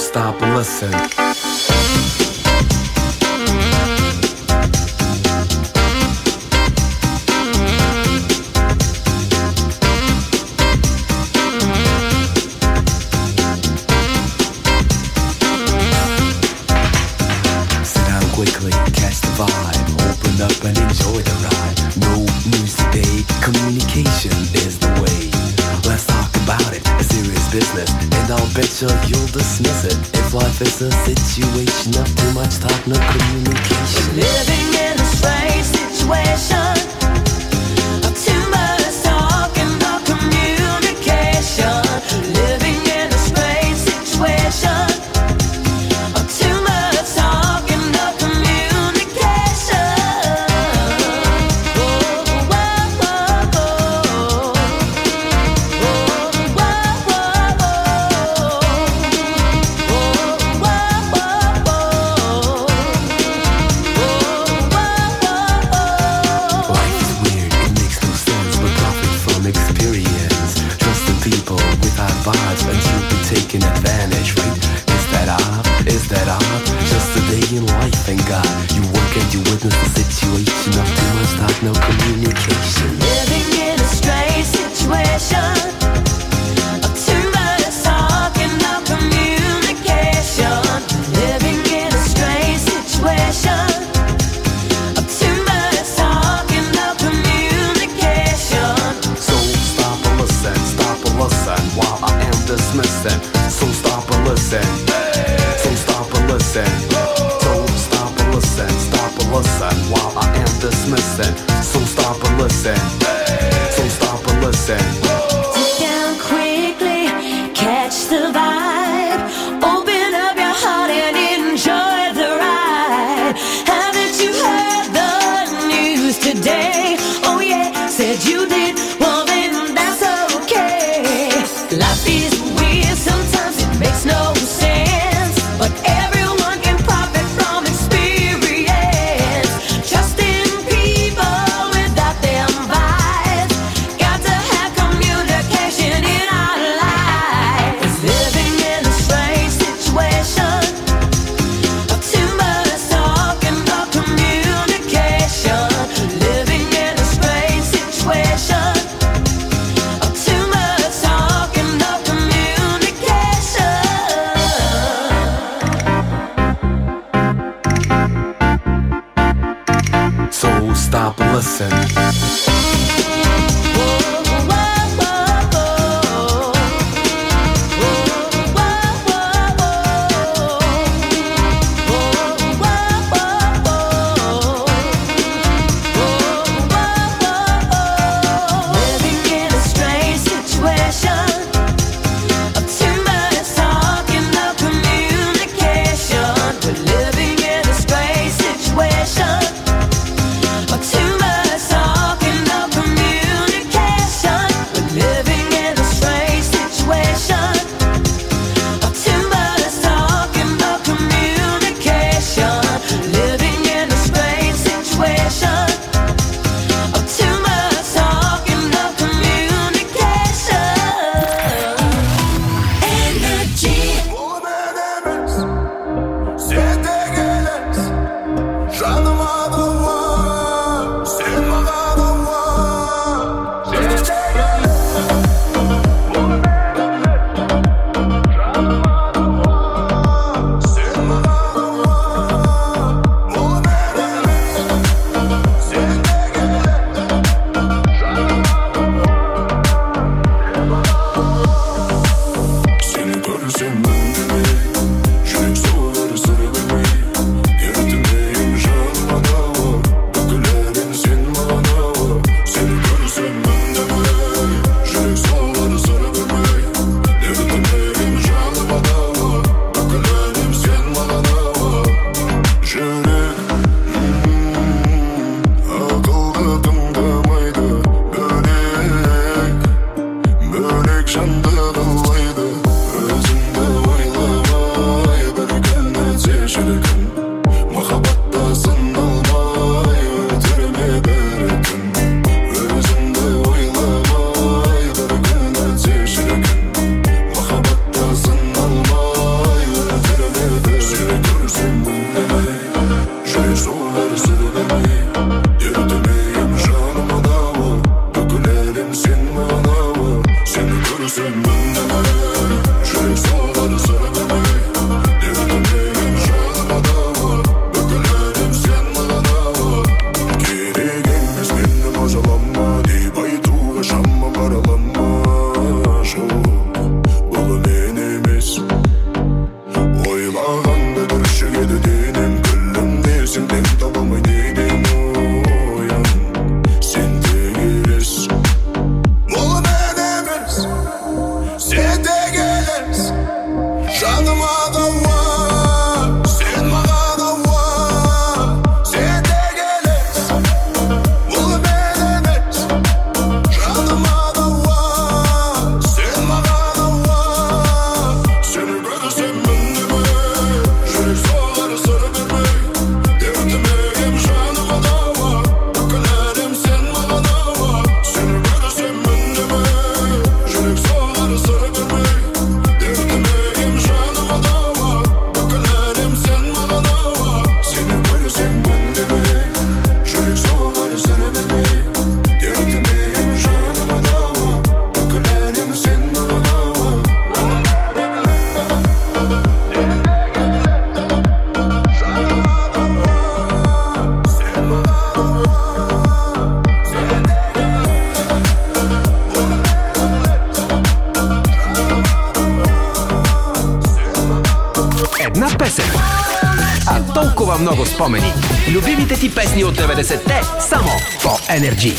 stop and listen. Quickly catch the vibe, open up and enjoy the ride. No news today, communication is the way. Let's talk about it, a serious business, and I'll bet you'll dismiss it. If life is a situation of too much talk, no communication. Living in a strange situation of too much talk and no communication. Living in a strange situation. Taking advantage, right? Is that odd? Just a day in life, and God, you work and you witness the situation of too much talk, no communication. Living in a strange situation of too much talk and no communication. Living in a strange situation of too much talk and no communication. So stop and listen while I am dismissing. So stop and listen. So stop and listen. So stop and listen while I am dismissing. So stop and listen. So stop and listen. Sit down quickly, catch the vibe. Open up your heart and enjoy the ride. Haven't you heard the news today? Oh yeah, said you did. Well then that's okay. Life is weird, sometimes it makes no sense, but everyone can profit from experience. Trust in people without them vibes. Got to have communication in our lives. Living in a strange situation of too much talk and no communication. Living in a strange situation of too much talk and no communication. So stop and listen. Living in a strange situation of too much talk and no communication. We're living in a strange situation of too much talk and Една песен, а толкова много спомени. Любимите ти песни от 90-те само по Energy.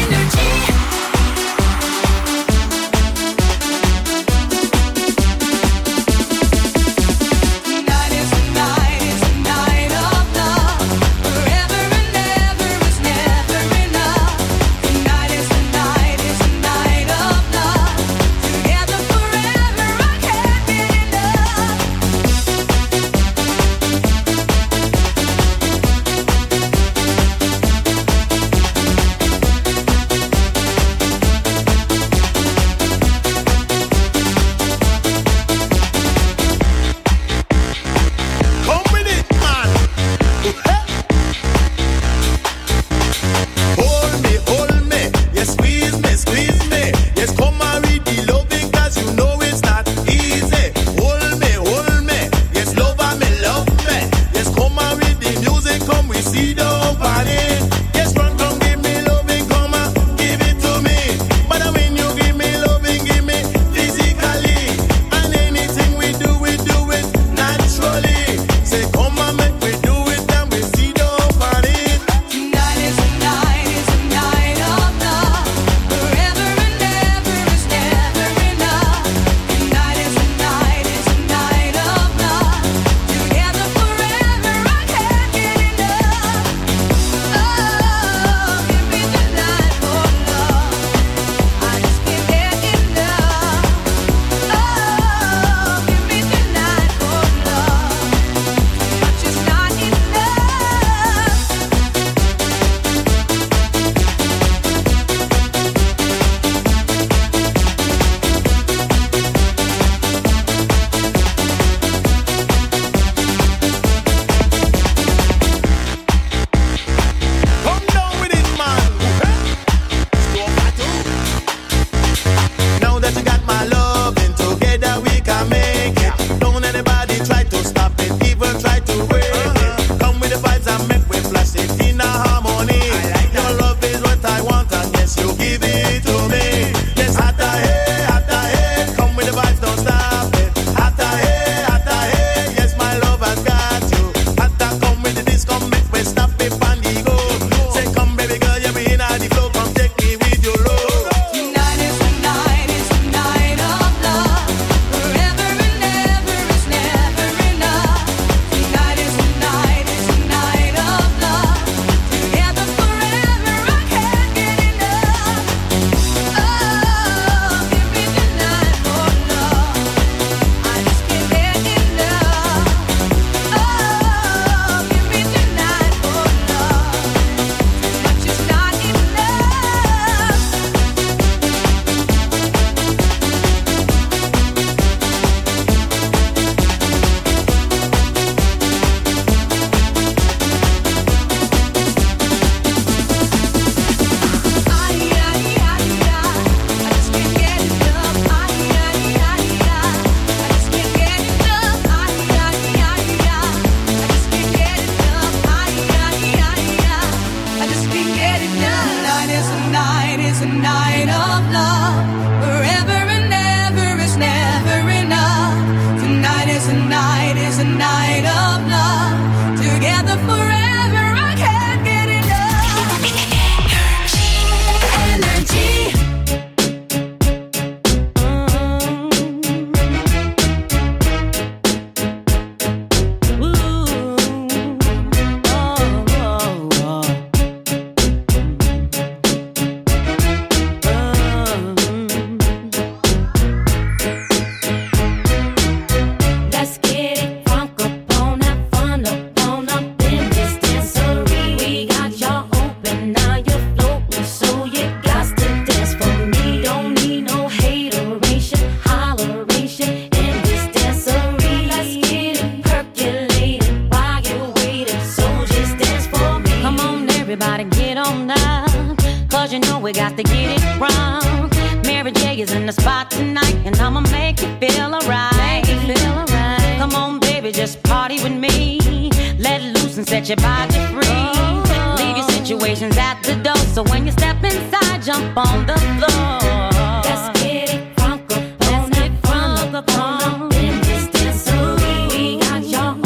Jump on the floor. Let's get it crunk up on, let's get crunk up on in this dancery. We got your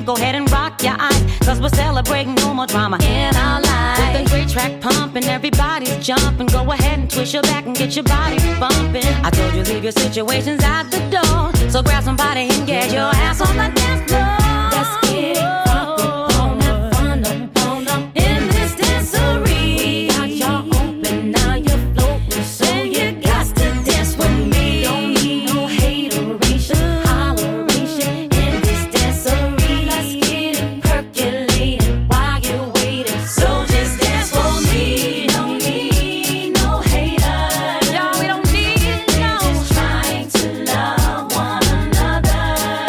go ahead and rock your eyes, cause we're celebrating no more drama in our lives. With a great track pumping, everybody's jumping. Go ahead and twist your back and get your body bumping. I told you leave your situations at the door, so grab somebody and get your ass on the dance floor. Let's get it crunk up, have fun up in this dancery. Got y'all open, now you're floating, so you got to dance with me. Don't need no hateration, holleration in this dancery. Let's get it percolating while you're waiting, so just dance for me. Don't need no haters, y'all, we don't need no. We're just trying to love one another.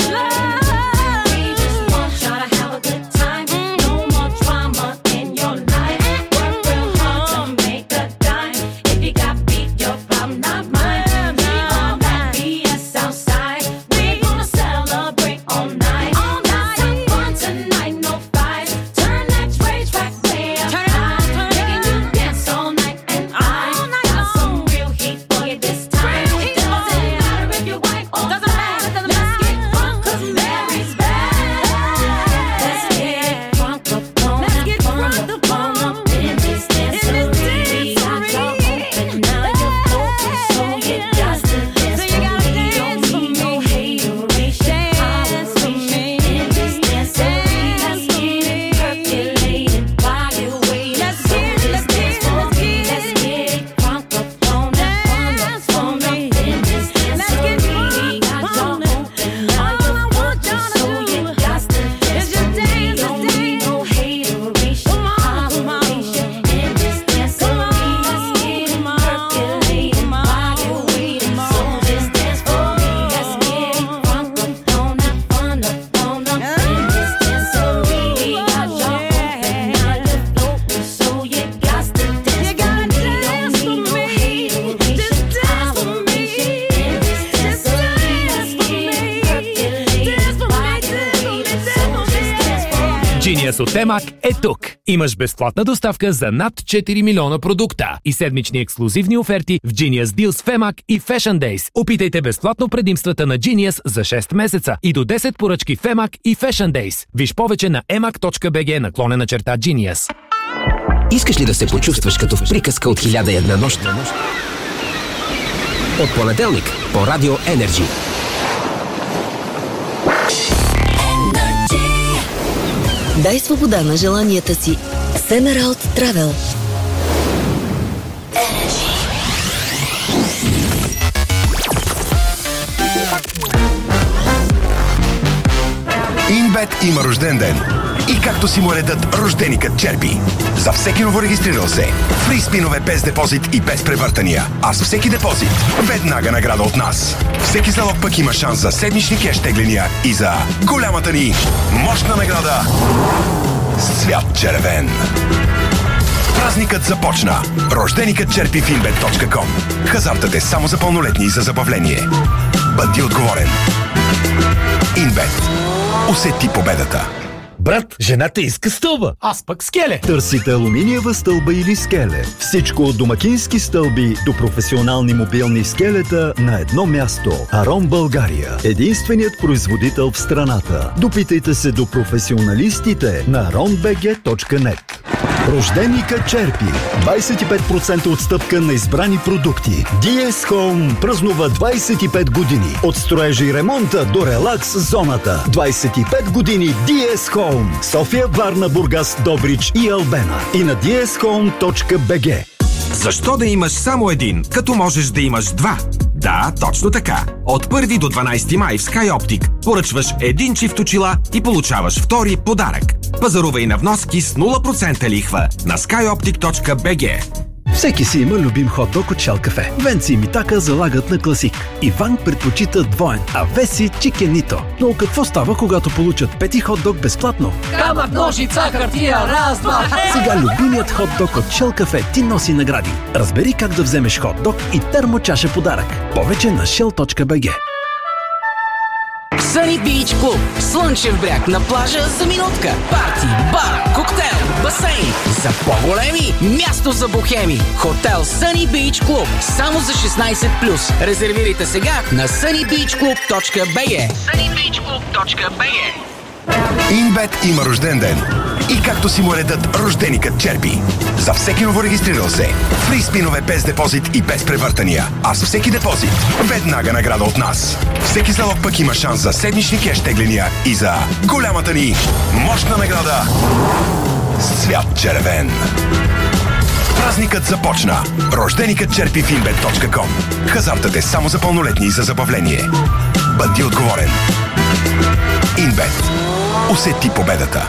We just want y'all to have a good time. No more drama in your life. Work real hard to make a dime. If you got beat, your problem, not mine. Leave all that BS outside. We're gonna celebrate all night. Let's have fun tonight, no fights. Turn that track way up high. Making you dance all night, and I got some real heat for you this time. Doesn't matter if you're white or black. Let's get drunk 'cause Mary's back. Let's get drunk up on up in this dancery. Got y'all open, now you're floating, so you got to dance for me. Don't need no hateration, holleration in this dancery. Let's get it percolating while you're waiting, so just dance for me. Let's get it drunk up on up in this dancery. Got y'all open, now you're floating, so you got to dance for me. Don't need no hateration, holleration in this dancery. Let's get it percolating while you're waiting, so just dance for me. Let's get it drunk up on up in this dancery. Got y'all open, now you're floating, so you got to dance for me. Don't need no hateration, holleration in this dancery. Let's get it percolating while you're waiting, so just dance for me. Genius от Темак е тук. Имаш безплатна доставка за над 4 милиона продукта и седмични ексклузивни оферти в Genius Deals Femac и Fashion Days. Опитайте безплатно предимствата на Genius за 6 месеца и до 10 поръчки Femac и Fashion Days. Виж повече на emac.bg/Genius. Искаш ли да се почувстваш като в приказка от 1001 нощ? От понеделник по Радио Energy. Дай свобода на желанията си. Семералд Travel. Инбет има рожден ден. И както си му редът, рожденикът черпи. За всеки новорегистрирал се, фри спинове без депозит и без превъртания. А с всеки депозит, веднага награда от нас. Всеки залог пък има шанс за седмични кеш тегления и за голямата ни мощна награда с цвят червен. Празникът започна. Рожденикът черпи в inbet.com. Хазартът е само за пълнолетни и за забавление. Бъди отговорен. Инбет. Усети победата. Брат, жената иска стълба. Аз пък скеле. Търсите алуминиева стълба или скеле. Всичко от домакински стълби до професионални мобилни скелета на едно място. Арон България. Единственият производител в страната. Допитайте се до професионалистите на aronbg.net. Рожденика черпи 25% отстъпка на избрани продукти. DS Home празнува 25 години. От строежа и ремонта до релакс зоната. 25 години DS Home. София, Варна, Бургас, Добрич и Албена. И на dshome.bg. Защо да имаш само един, като можеш да имаш два? Да, точно така. От 1 до 12 май в SkyOptic поръчваш един чифт очила и получаваш втори подарък. Пазарувай на вноски с 0% лихва на skyoptic.bg. Всеки си има любим хот-дог от Shell Cafe. Венци и Митака залагат на класик. Иван предпочита двоен, а Веси чикенито. Но какво става, когато получат пети хот-дог безплатно? Камък, ножица, хартия, раз, два, Сега любимият хот-дог от Shell Cafe ти носи награди. Разбери как да вземеш хот-дог и термочаша подарък. Повече на shell.bg. Sunny Beach Club. Слънчев бряг на плажа за минутка. Парти, бар, коктейл, басейн. За по-големи място за бухеми. Хотел Sunny Beach Club. Само за 16+. Резервирайте сега на sunnybeachclub.bg. sunnybeachclub.bg. Инбет има рожден ден. И както си му редът, рожденикът черпи. За всеки новорегистрирал се. Фри спинове без депозит и без превъртания. А с всеки депозит, веднага награда от нас. Всеки залог пък има шанс за седмични кеш тегления и за голямата ни мощна награда с цвят червен. Празникът започна. Рожденикът черпи в inbet.com. Хазартът е само за пълнолетни и за забавление. Бъди отговорен. Инбет. Усети победата.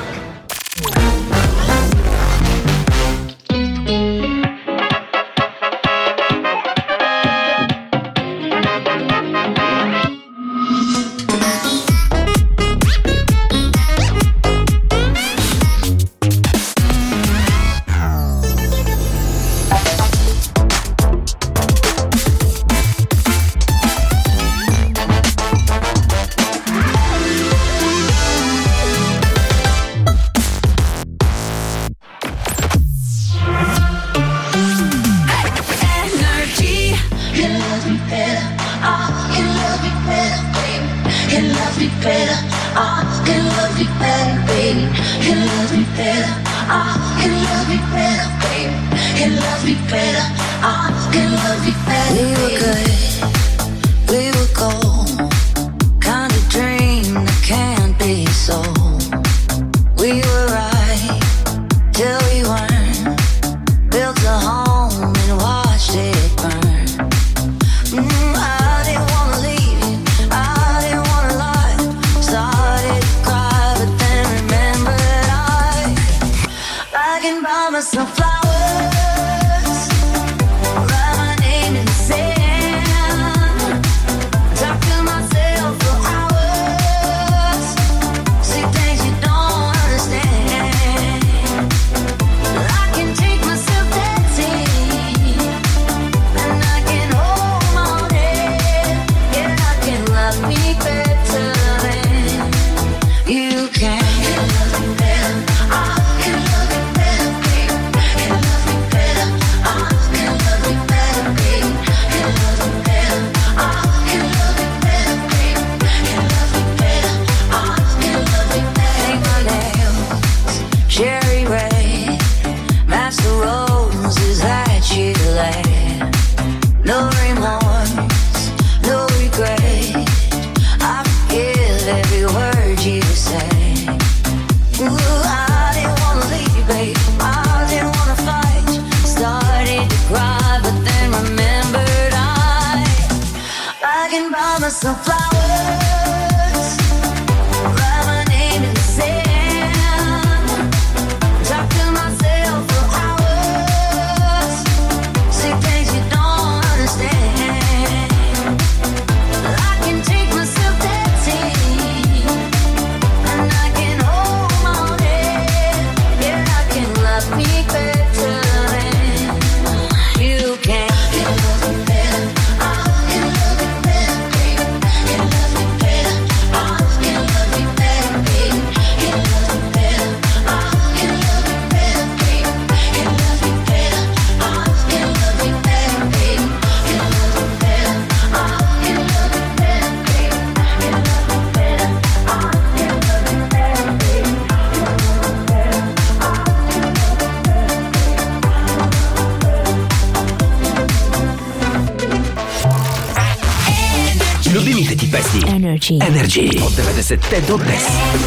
Energy от 90-те до днес.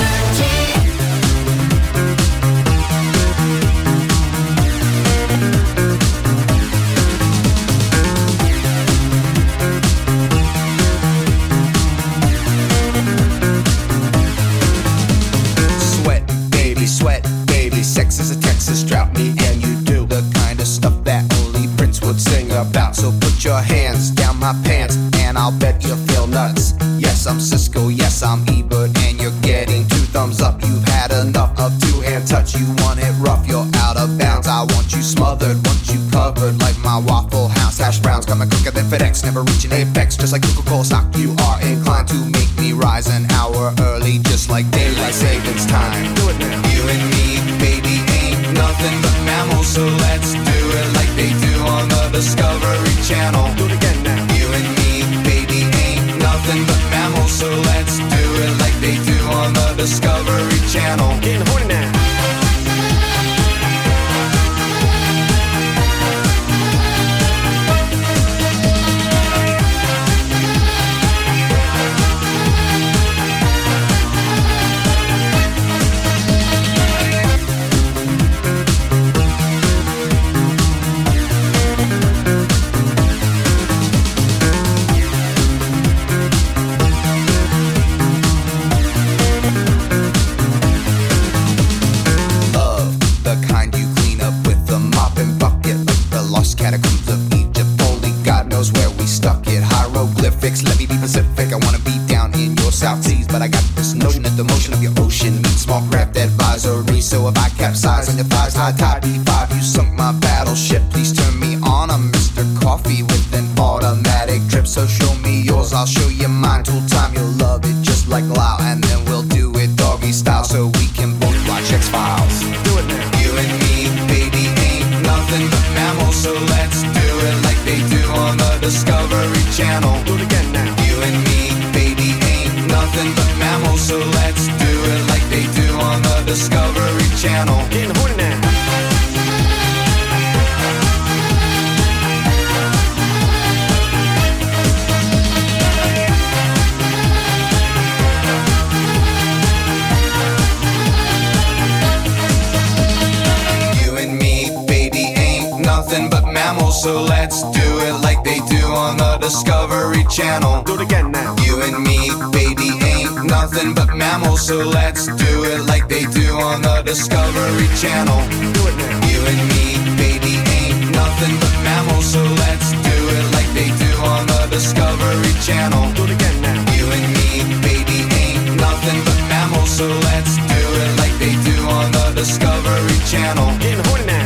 Sweat, baby, sex is a Texas drought. Me and you do the kind of stuff that only Prince would sing about. So put your hands down my pants and I'll bet you'll feel nuts. Yes, I'm Cisco, yes, I'm Ebert, and you're getting 2 thumbs up. You've had enough of 2-hand touch. You want it rough, you're out of bounds. I want you smothered, want you covered like my Waffle House hash browns. Coming quicker than FedEx, never reaching apex. Just like Coca-Cola stock, you are inclined to make me rise an hour early, just like daylight savings time. Do it now. You and me, baby, ain't nothing but mammals, so let's do it like they do on the Discovery Channel. Do it again now. You and me, baby, ain't nothing but mammals, so let's do it like they do on the Discovery where we stuck it. Hieroglyphics, let me be Pacific. I wanna be down in your South Seas, but I got this notion that the motion of your ocean means small craft advisory. So if I capsize on your thighs, high tide B5, you sunk my battleship. Please turn me on. I'm Mr. Coffee with an automatic drip. So show me yours, I'll show you mine. Tool time, you'll love it just like Lau, and then we'll do it doggy style so we can both watch X-Files. Do it now. You and me, baby, ain't nothing but mammals, so let's do it like they do on the Discovery Channel. Do it again now. You and me, baby, ain't nothing but mammals, so let's do it like they do on the Discovery Channel. Getting horny now. But mammals, so let's do it like they do on the Discovery Channel. Do it again now. You and me, baby, ain't nothing but mammals, so let's do it like they do on the Discovery Channel. Do it now. You and me, baby, ain't nothing but mammals, so let's do it like they do on the Discovery Channel. Do it again now. You and me, baby, ain't nothing but mammals, so let's do it like they do on the Discovery Channel. Getting horny now.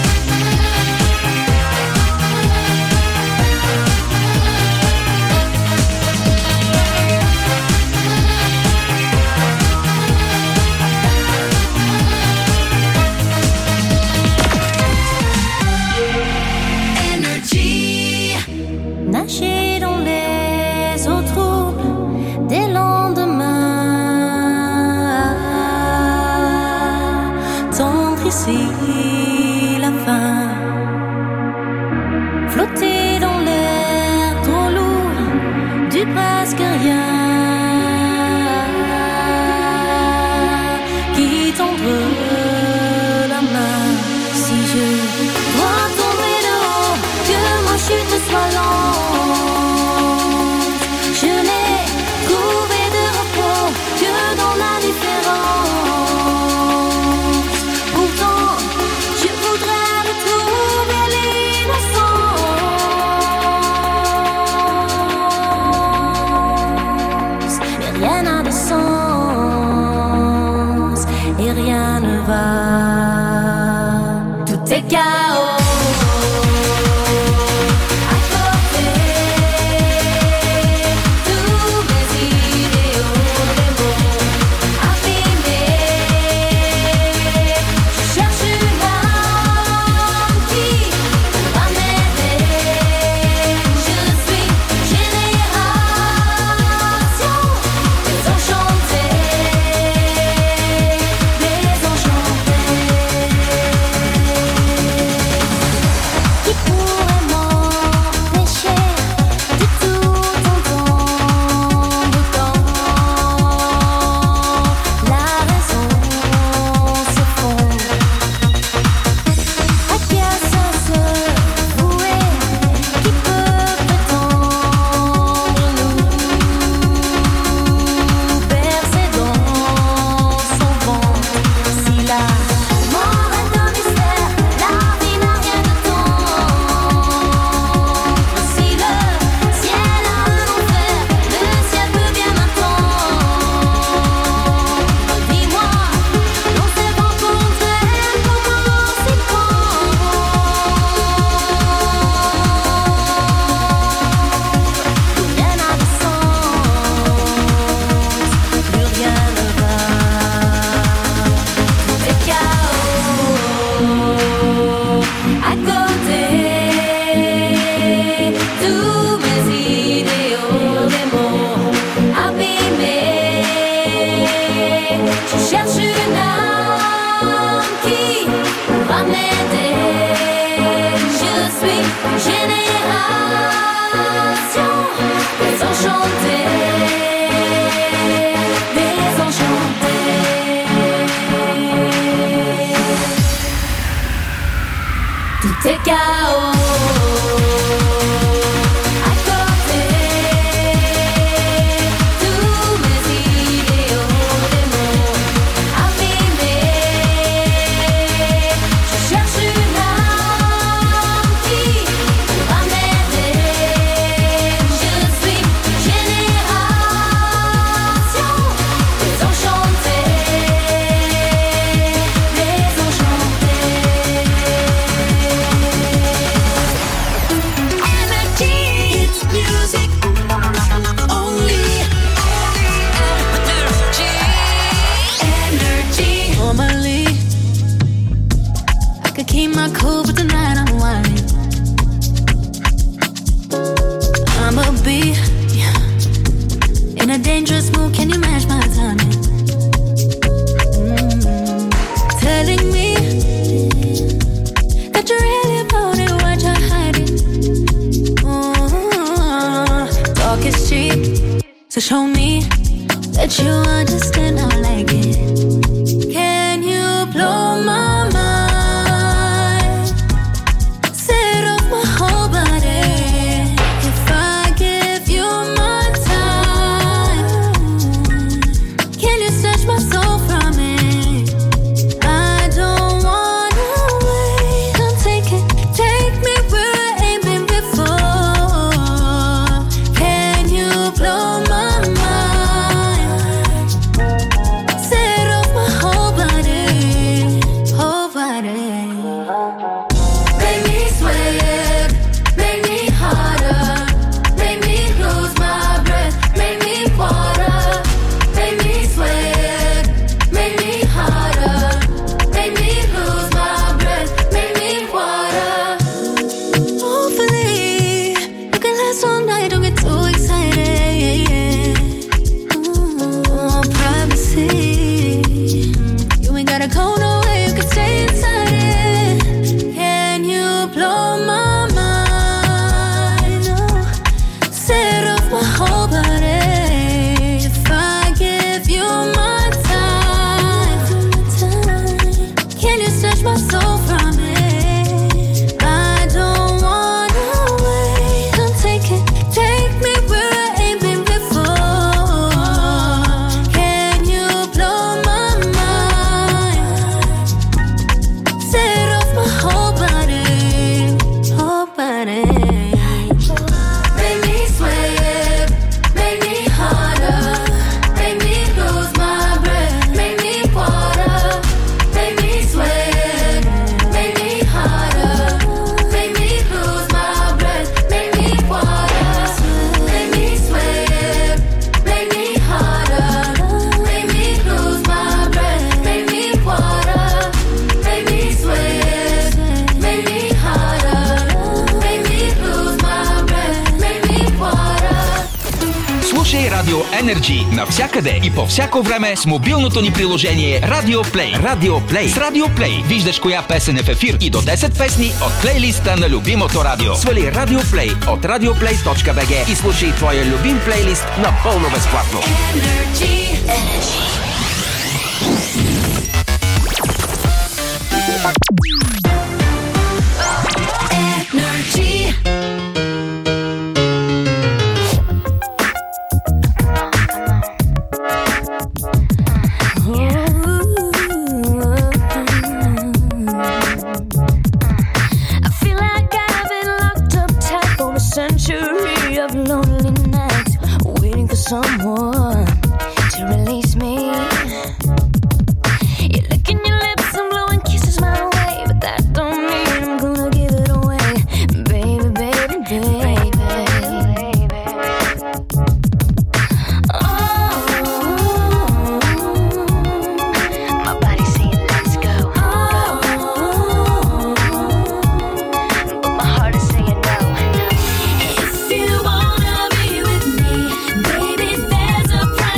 Nager dans les eaux troubles des lendemains, tendre ici la fin, flotter dans l'air trop lourd du presque rien, qui tendre la main. Si je dois tomber de haut, que ma chute soit lente. Tout est chaos. dangerous move, can you match my timing? Telling me that you really about it, what you're hiding. Talk is cheap, so show me that you understand how I like it. Can you blow my mind? Set off my whole body. If I give you my time, can you snatch my soul from it? I don't wanna wait. Come take it, take me where I ain't been before. Can you blow my mind? Set off my whole body, whole body. Make me sweat, make me harder, make me lose my breath, make me water, make me sweat, make me harder, make me lose my breath, make me water. Hopefully, you can last all night, don't get too excited. Privacy, you ain't gotta go nowhere, you can stay inside it. Can you blow my mind? Set off my whole body. If I give you my time, can you snatch my soul from it? I don't wanna wait. Come take it, take me where I ain't been before. Can you blow my mind? Set off my whole body, whole body. Make me sweat, make me harder, make me lose my breath, make me water, make me sweat, make me harder, make me lose my breath, make me water, make me sweat, make me harder, make me lose my breath, make me water, make me sweat, make me harder, make me lose my breath, make me water. Слушай Радио Energy навсякъде и по всяко време с мобилното ни приложение Radio Play. Radio Play. С Radio Play виждаш коя песен е в ефир и до 10 песни от плейлиста на любимото радио. Свали Radio Play от radioplay.bg и слушай твоя любим плейлист напълно безплатно. I feel like I've been locked up tight for a century of lonely nights, waiting for someone to release me. You're licking your lips and blowing kisses my way, but that don't mean I'm gonna give it away, baby, baby, baby. Oh, my body's saying let's go. But my heart is saying no. If you wanna be with me, baby, there's a price.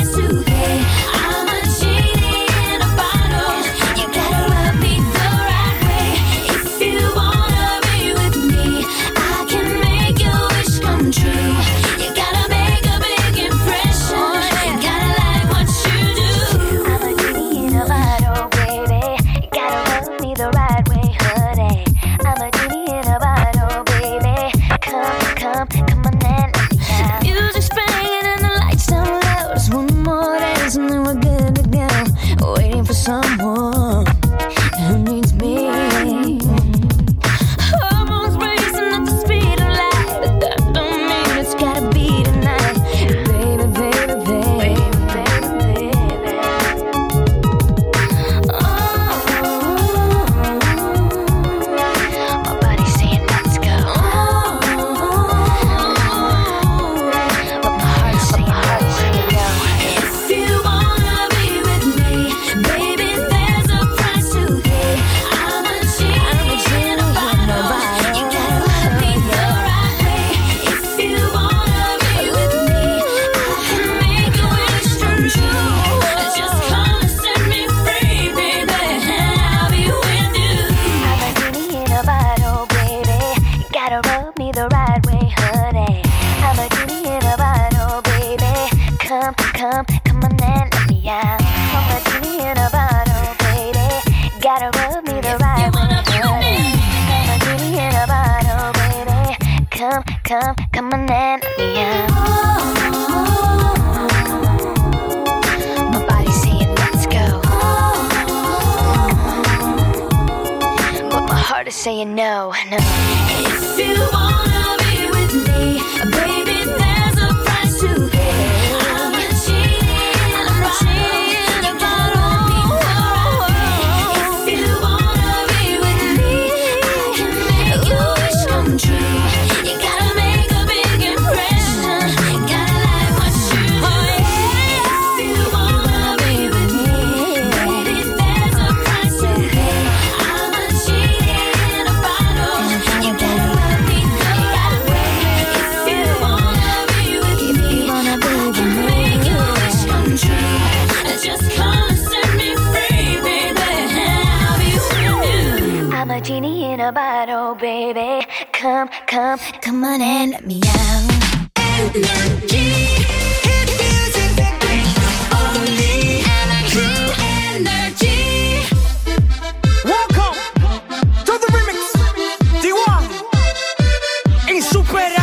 saying no, no. If you wanna be with me, baby, there's a price to pay. I'm not cheating about all. If you wanna be with me, I can make your wish come true. You gotta make a big impression. Gotta like what you do. If you wanna be with me, baby, there's a price to pay. I'm not cheating about all. You gotta let me know. If you wanna be with me, I can make your wish come true. Just come and set me free, baby. I'll be with you. I'm a genie in a bottle, baby. Come, come, come on and let me out. Energy, hit music, only true energy. Welcome to the remix. D1 Insuperable.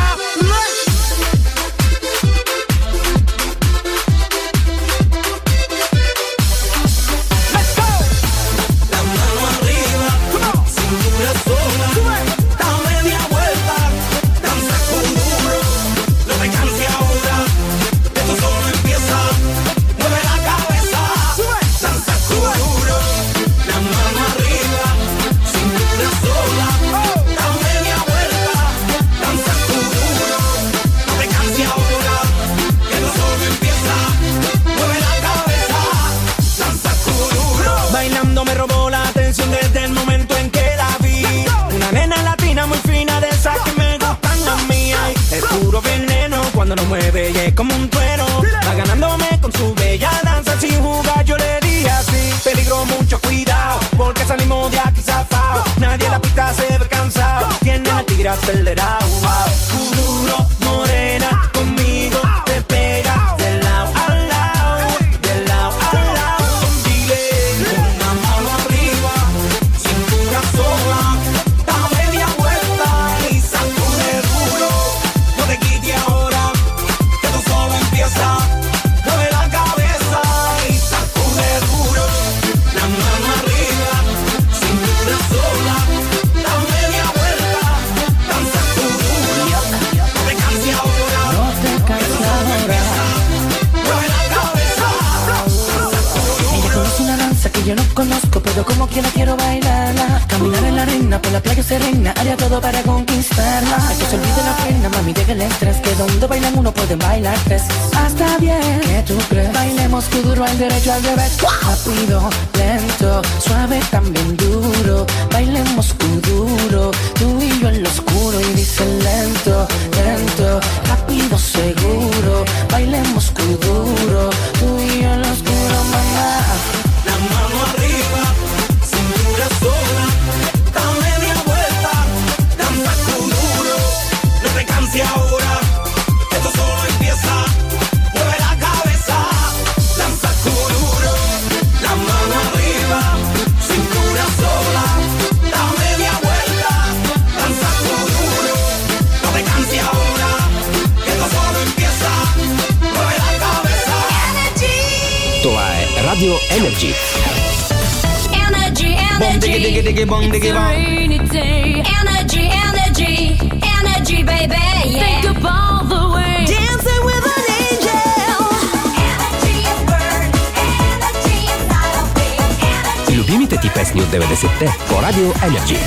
Let's go. La mano arriba, cintura sola, da media vuelta, danza con duro, no te canses ahora, esto solo empieza, mueve la cabeza, danza con duro, la mano arriba, cintura sola, da media vuelta, danza con duro, no te canses ahora, esto solo empieza, mueve la cabeza, danza con duro. Bailando me robó la atención desde el momento en que la vi. Una nena latina muy fina de esas que me gustan a mí. Ay, es puro veneno cuando nos mueve y es como un trueno. Va ganándome con su bella danza sin jugar. Yo le dije así, peligro, mucho cuidado, porque salimos de aquí zafao. Nadie en la pista se ve cansado, tiene el tigre acelerado. Duro, morena, conmigo te pega de lado a lado, de lado a lado. Dile, Una mano arriba, cintura sola, da media vuelta y sacude duro. No te quites ahora, que esto solo empieza. Mueve la cabeza y sacude duro. La mano arriba, cintura sola, da media vuelta, danza con duro. No te canses ahora, que esto solo empieza. Mueve la cabeza, ella conoce una danza que yo no conozco, pero como quiera quiero bailarla. Caminar en la arena, por la playa serena, haría todo para conquistarla. Hay que se olvide la pena, mami, deja el estrés, que donde bailan uno pueden bailar tres. Hasta bien, ¿qué tú crees? Bailemos que duro al derecho, al revés. Rápido, lento, suave, también duro. Bailemos que duro, tú y yo en lo oscuro. Y dice lento, lento, rápido, seguro. Bailemos que duro, tú y yo en lo oscuro, mamá. la mano arriba, cintura sola, da media vuelta, danza con duro. No te canses ahora, esto solo empieza. Mueve la cabeza, danza con duro. La mano arriba, cintura sola, da media vuelta, danza con duro. No te canses ahora, esto solo empieza. Mueve la cabeza. Това е Радио Energy. Energy, Bong diggy diggy diggy bong diggy bong. rainy day. Energy, energy, energy, baby. Yeah. Think of all the way. Dancing with an angel. Energy is burn. Energy inside of me. Любимите ти песни от 90-те по Радио Energy.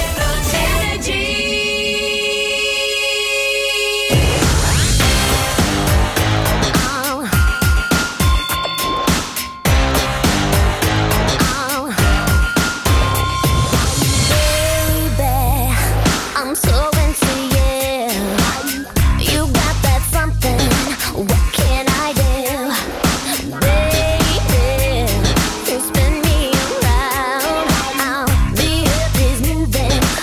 Baby, I'm so into you. You got that something. What can I do? Baby, you spin me around. The earth is moving.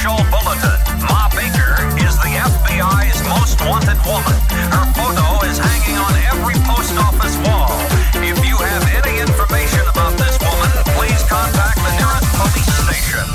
Official Bulletin. Ma Baker is the FBI's most wanted woman. Her photo is hanging on every post office wall. If you have any information about this woman, please contact the nearest police station.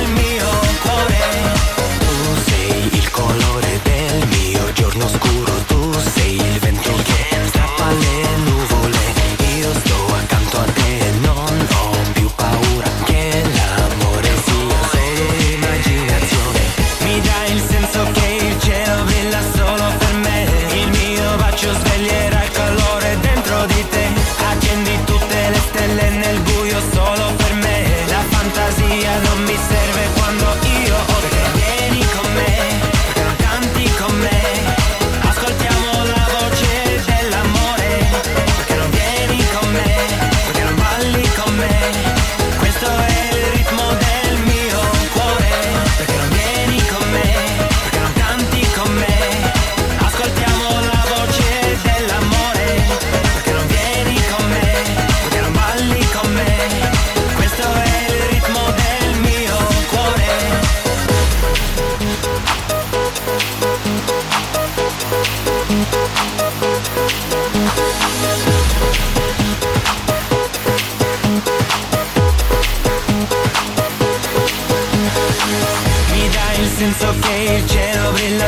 Giorno scuro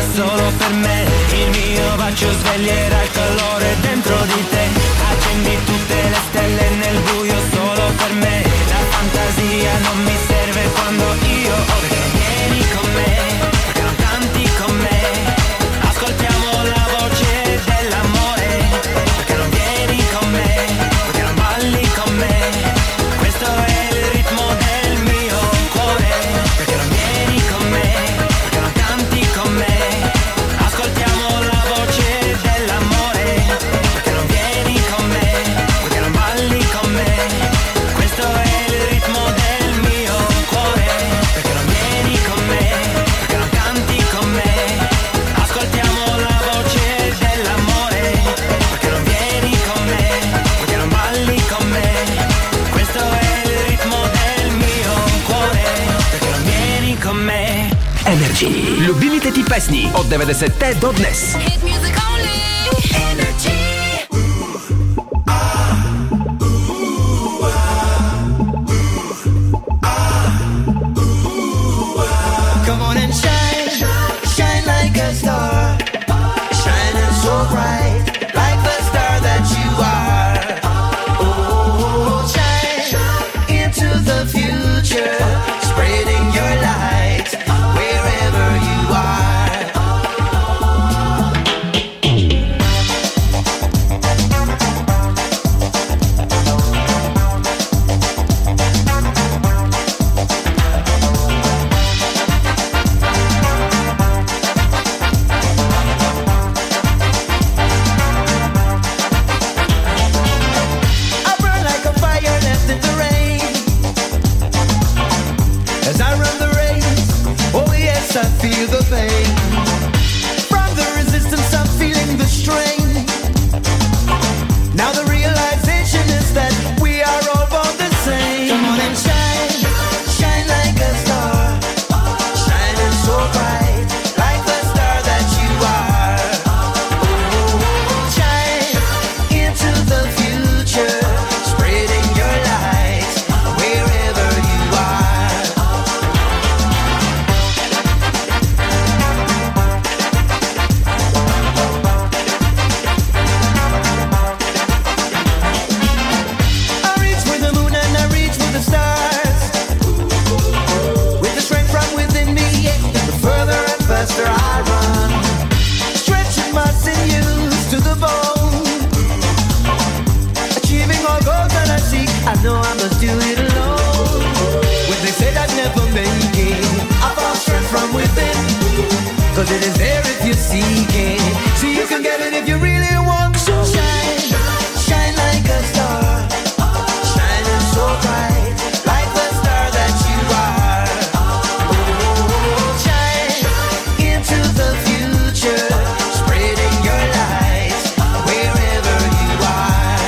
solo per me. Il mio bacio sveglierà il calore dentro di te. Accendi tutte le stelle nel buio solo per me. La fantasia non mi serve quando io ho te. Vieni con me, perché non canti con me. Ascoltiamo la voce dell'amore. Perché non vieni con me, perché non balli con me. Questo è il ritmo del mio cuore. Perché non vieni con me, perché non canti con me. Ascoltiamo la voce dell'amore. Perché non vieni con me, perché non balli con me. Questo è il ritmo del mio cuore. Perché non vieni con me, perché non canti con me. Ascoltiamo la voce dell'amore. Perché non vieni con me, perché non balli con me. Questo è il ritmo del mio cuore. Perché non vieni con me. Energy. Любимите ти песни от 90-те до днес. Come on and shine, shine like a star, shining so bright, like the star that you are. Oh, shine into the future, spreading your light wherever you are. I burn like a fire left in the rain. As I run the race, oh yes, I feel the pain. From the resistance, I'm feeling the strain. Now the realization is that we are all born the same. Come on and shine, shine like a star, shining so bright, like the star that you are. Oh, shine into the future, spreading your light wherever you are. I reach for the moon and I reach for the stars. With the strength from within me, the further and faster I run. Stretching my sinews to the bone. Achieving all goals that I seek, I know I must do it alone. When they said I'd never make it, I found strength from within. Cause it is there if you seek it. So you can get it if you really want to. Shine, shine like a star, shining so bright, like the star that you are. Oh, shine into the future, spreading your light wherever you are.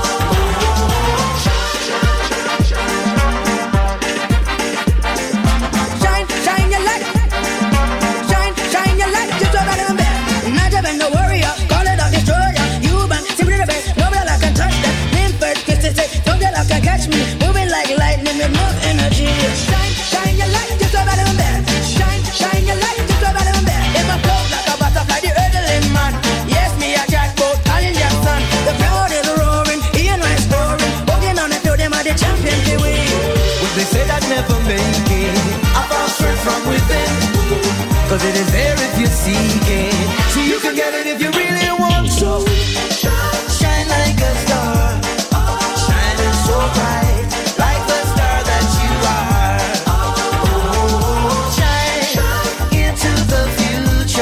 Shine, shine your light. Shine, shine your light. Just over there, man. Not even no warrior. Call it a destroyer. You man, simply the best. Nobody like can touch that. Name first, kiss it, say, don't get like can catch me. Moving like lightning with more energy. Shine, shine your light. Just over there, man. Shine, shine your light. Just over there, man. In my flow like a butterfly, the earthling man. Yes, me a jackpot, Italian Jackson. The crowd is roaring, Ian my story. Walking on the field, them are the champion to win. When they said I'd never make it, I found strength from within. Cause it is there if you seek it. So you can get it if you really want to.